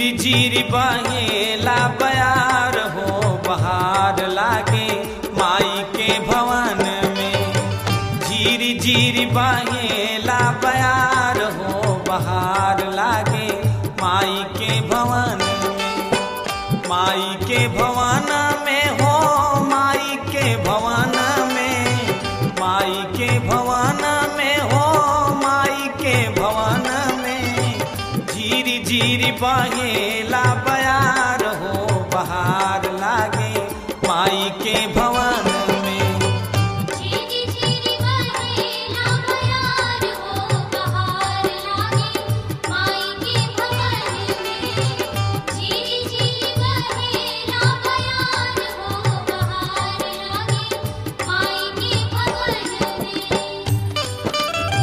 झीर बहेला बयार हो बहार लागे माई के भवन में। झीर झीर बहेला बयार हो बहार लागे माई के भवन में। माई के भवन में हो माई के भवन में। माई के भवन में हो माई के भवन में। झीर झीर बहेला बयार हो बहार लागे माई के भवन में। झीर झीर बहेला बयार हो बहार लागे माई के भवन में। झीर झीर बहेला बयार हो बहार लागे माई के भवन में।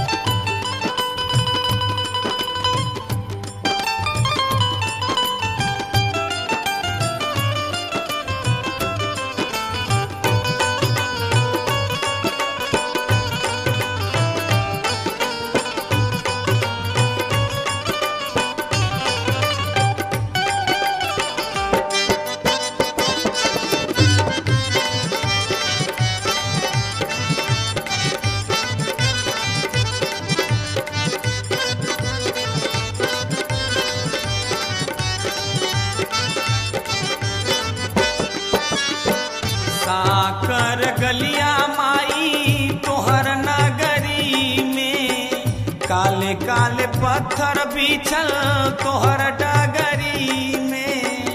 साकर गलिया माई तोहर नगरी में। काले काले पत्थर बिछल तोहर डगरी में।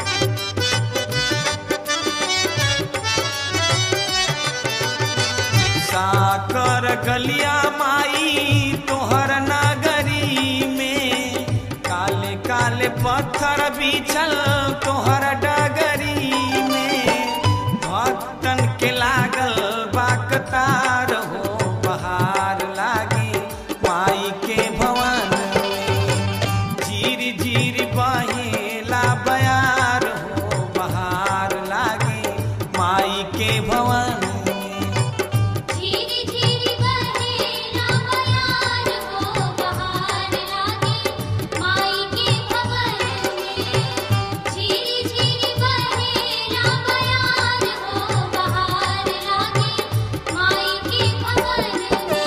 साकर गलिया माई तोहर नगरी में। काले काले पत्थर बिछल तोहर डगरी में। भक्तन के लागल बाकतार हो बहार लागे माई के भवन में। झीर झीर बहेला बयार हो बहार लागे माई के भवन में। झीर झीर बहेला बयार हो बहार लागे माई के भवन में। झीर झीर बहेला बयार हो बहार लागे माई के भवन में।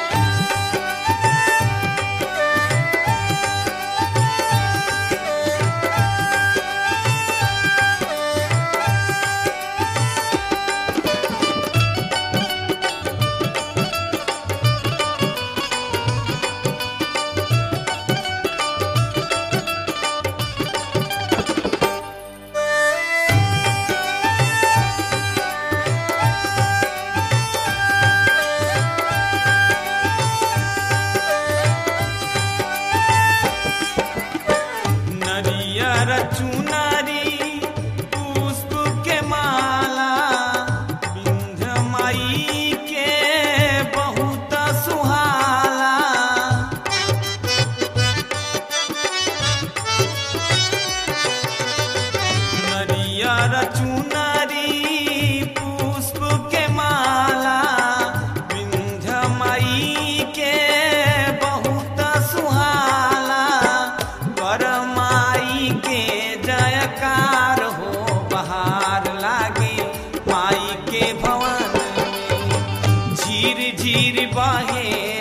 नरियर चुनरी पुष्प के माला विंध्य माई के बहुत सुहाला। नरियर चुनरी पुष्प के माला विंध्य माई के बहुत सुहाला। कर माई के जयकार हो बहार लागे माई के भवन में। झीर झीर बहे